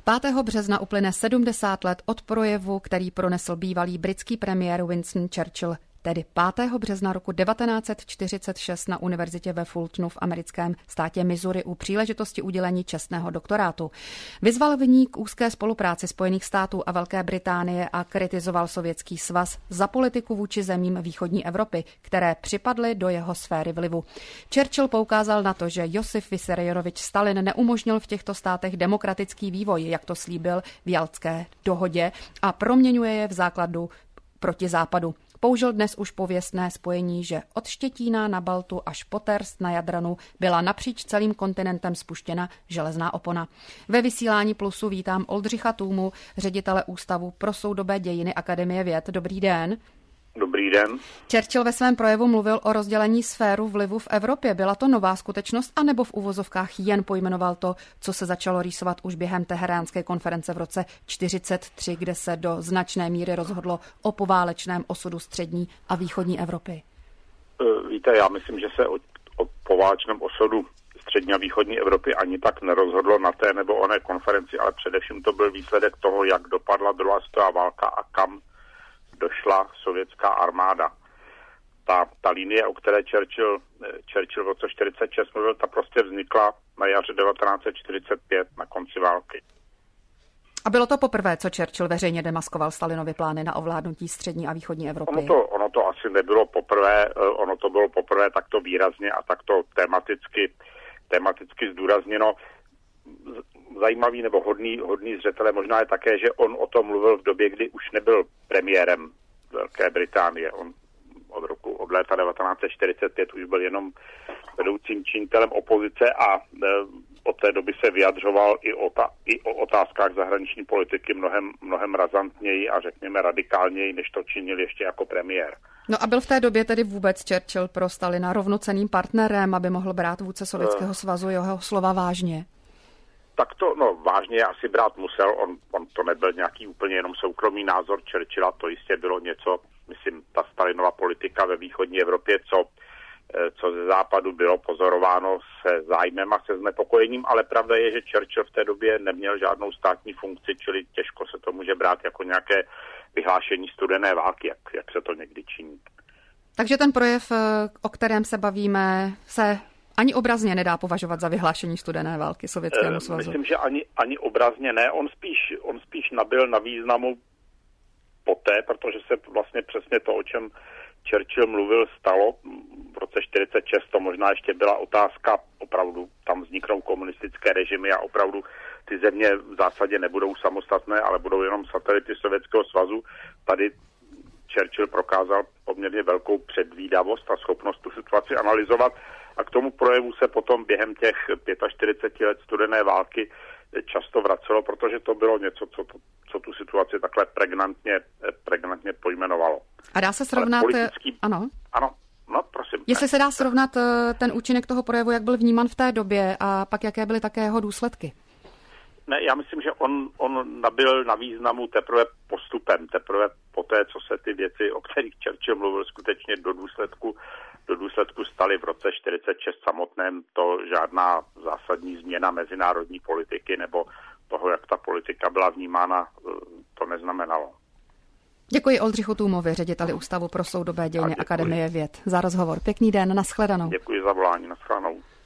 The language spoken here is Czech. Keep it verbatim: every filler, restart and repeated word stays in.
pátého března uplyne sedmdesát let od projevu, který pronesl bývalý britský premiér Winston Churchill, tedy pátého března roku devatenáct set čtyřicet šest na univerzitě ve Fultonu v americkém státě Missouri u příležitosti udělení čestného doktorátu. Vyzval v ní k úzké spolupráci Spojených států a Velké Británie a kritizoval Sovětský svaz za politiku vůči zemím východní Evropy, které připadly do jeho sféry vlivu. Churchill poukázal na to, že Josif Vissarionovič Stalin neumožnil v těchto státech demokratický vývoj, jak to slíbil v Jaltské dohodě, a proměňuje je v základu proti západu. Použil dnes už pověstné spojení, že od Štětína na Baltu až po Terst na Jadranu byla napříč celým kontinentem spuštěna železná opona. Ve vysílání Plusu vítám Oldřicha Tůmu, ředitele Ústavu pro soudobé dějiny Akademie věd. Dobrý den. Dobrý den. Churchill ve svém projevu mluvil o rozdělení sféru vlivu v Evropě. Byla to nová skutečnost, anebo v uvozovkách jen pojmenoval to, co se začalo rýsovat už během Teheránské konference v roce čtyřicet tři, kde se do značné míry rozhodlo o poválečném osudu střední a východní Evropy? Víte, já myslím, že se o, o poválečném osudu střední a východní Evropy ani tak nerozhodlo na té nebo oné konferenci, ale především to byl výsledek toho, jak dopadla druhá světová válka a kam došla sovětská armáda. Ta, ta linie, o které Churchill, Churchill v roce čtyřicet šest mluvil, ta prostě vznikla na jaře devatenáct set čtyřicet pět na konci války. A bylo to poprvé, co Churchill veřejně demaskoval Stalinovy plány na ovládnutí střední a východní Evropy? Ono to, ono to asi nebylo poprvé, ono to bylo poprvé takto výrazně a takto tematicky, tematicky zdůrazněno. Zajímavý nebo hodný, hodný zřetele možná je také, že on o tom mluvil v době, kdy už nebyl premiérem Velké Británie. On od roku, od léta devatenáct set čtyřicet pět už byl jenom vedoucím činitelem opozice a e, od té doby se vyjadřoval i o, ta, i o otázkách zahraniční politiky mnohem, mnohem razantněji a řekněme radikálněji, než to činil ještě jako premiér. No a byl v té době tedy vůbec Churchill pro Stalina rovnocenným partnerem, aby mohl brát vůdce Sovětského svazu jeho slova vážně? Tak to no, vážně asi brát musel, on, on to nebyl nějaký úplně jenom soukromý názor Churchilla, to jistě bylo něco, myslím, ta Stalinova politika ve východní Evropě, co, co ze západu bylo pozorováno se zájmem a se znepokojením, ale pravda je, že Churchill v té době neměl žádnou státní funkci, čili těžko se to může brát jako nějaké vyhlášení studené války, jak, jak se to někdy činí. Takže ten projev, o kterém se bavíme, se ani obrazně nedá považovat za vyhlášení studené války Sovětskému svazu. Myslím, že ani, ani obrazně ne. On spíš, on spíš nabyl na významu poté, protože se vlastně přesně to, o čem Churchill mluvil, stalo. V roce čtyřicet šest to možná ještě byla otázka, opravdu tam vzniknou komunistické režimy a opravdu ty země v zásadě nebudou samostatné, ale budou jenom satelity Sovětského svazu. Tady Churchill prokázal poměrně velkou předvídavost a schopnost tu situaci analyzovat. A k tomu projevu se potom během těch čtyřicet pět let studené války často vracelo, protože to bylo něco, co, to, co tu situaci takhle pregnantně, pregnantně pojmenovalo. A dá se srovnat... Politický... Ano? Ano, no prosím. Jestli ne. se dá srovnat ten účinek toho projevu, jak byl vníman v té době a pak jaké byly také jeho důsledky? Ne, já myslím, že on, on nabyl na významu teprve postupem, teprve poté, co se ty věci, o kterých Churchill mluvil, skutečně do důsledku do důsledku staly v roce čtyřicet šest samotném, to žádná zásadní změna mezinárodní politiky nebo toho, jak ta politika byla vnímána, to neznamenalo. Děkuji Oldřichu Tůmovi, řediteli Ústavu pro soudobé dějiny Akademie věd, za rozhovor. Pěkný den, nashledanou. Děkuji za volání, nashledanou.